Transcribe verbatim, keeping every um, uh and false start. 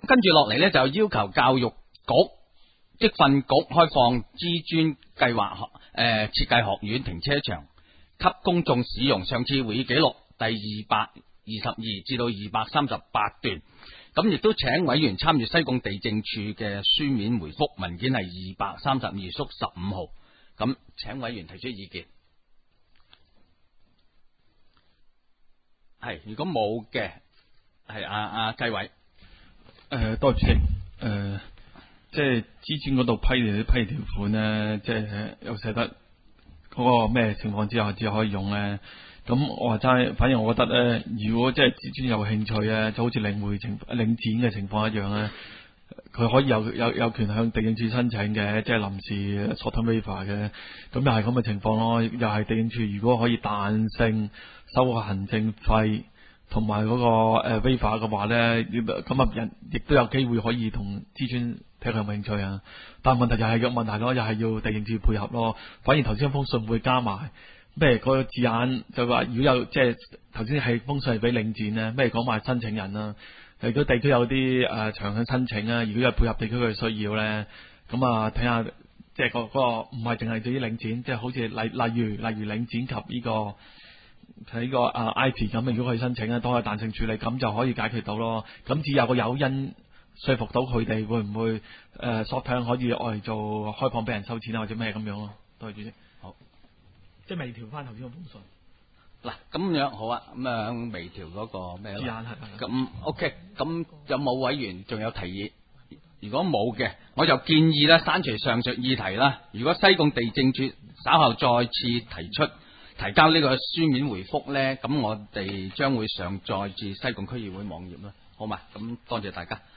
跟住落嚟呢，就要求教育局職訓局開放資專計劃學誒設計學院停車場給公眾使用。上次會議記錄第二百二十二至到二百三十八段，咁亦都請委員參閱西貢地政處嘅書面回覆文件係二百三十二縮十五號。咁請委員提出意見。係，如果冇嘅，係阿阿繼偉。 誒，多謝主席。誒、呃，即係資專嗰度批嚟啲批條款咧，即係又寫得嗰個咩情況之下只可以用咧。咁我話齋，反正我覺得咧，如果即係資專有興趣咧，就好似領匯情領展嘅情況一樣咧，佢可以有有有權向地政處申請嘅，即係臨時 short-term waiver 嘅。咁又係咁嘅情況咯，又係地政處如果可以彈性收個行政費同埋嗰個誒 waiver 嘅話咧，咁啊人亦都有機會可以同資專睇佢有冇興趣啊。但係問題就係個問題咯，又係要地政處配合咯。反而頭先封信會加埋咩個字眼，就話如果有即係頭先係封信係俾領展咧，咩講埋申請人啦。如果地區有啲誒長向申請啊，如果有配合地區嘅需要咧，咁啊睇下即係個嗰個唔係淨係對於領展，即係好似例例如例如領展及呢個喺呢個啊 I P 咁，如果可以申請咧，都可以彈性處理，咁就可以解決到咯。咁只有個誘因說服到佢哋，會唔會誒 short term 可以愛嚟做開放俾人收錢啊，或者咩咁樣咯？多謝主席。 好， 即係微調翻頭先嗰封信。 嗱，咁樣好啊，咁樣微調嗰個咩啦？咁 OK，咁有冇委員仲有提議？如果冇嘅，我就建議咧刪除上述議題啦。如果西貢地政處稍後再次提出提交呢個書面回覆咧，咁我哋將會上載至西貢區議會網頁啦，好嘛？咁多謝大家。